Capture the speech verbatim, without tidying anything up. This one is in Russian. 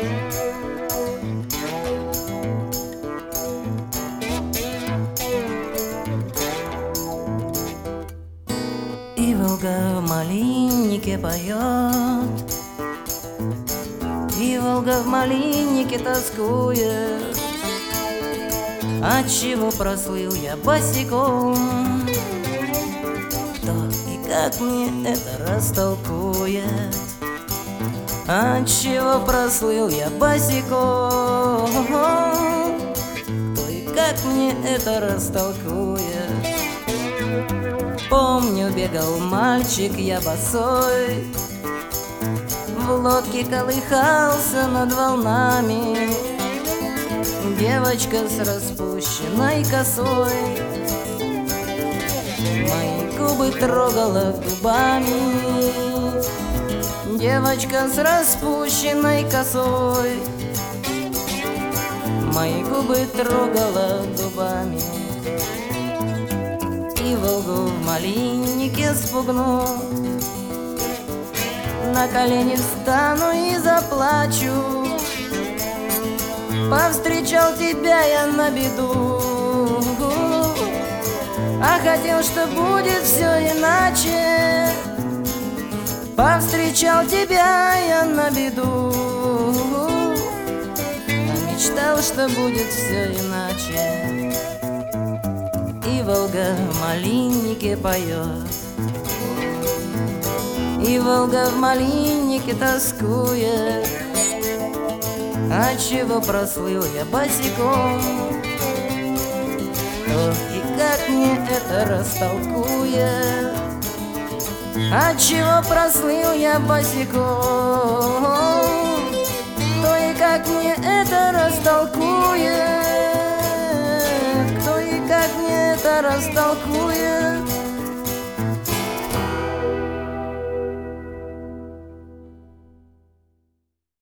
И Волга в малиннике поет, и Волга в малиннике тоскует. Отчего прослыл я босиком? Кто и как мне это растолкует? Отчего прослыл я босиком? Кто и как мне это растолкует? Помню, бегал мальчик я босой, в лодке колыхался над волнами. Девочка с распущенной косой мои губы трогала губами. Девочка с распущенной косой мои губы трогала губами. И Волгу в малиннике спугну, на колени встану и заплачу. Повстречал тебя я на беду, а хотел, что будет все иначе. Повстречал тебя я на беду, а мечтал, что будет все иначе. И Волга в малиннике поет, и Волга в малиннике тоскует. Отчего прослыл я босиком? Кто и как мне это растолкует? Отчего прослыл я босиком? Кто и как мне это растолкует? Кто и как мне это растолкует?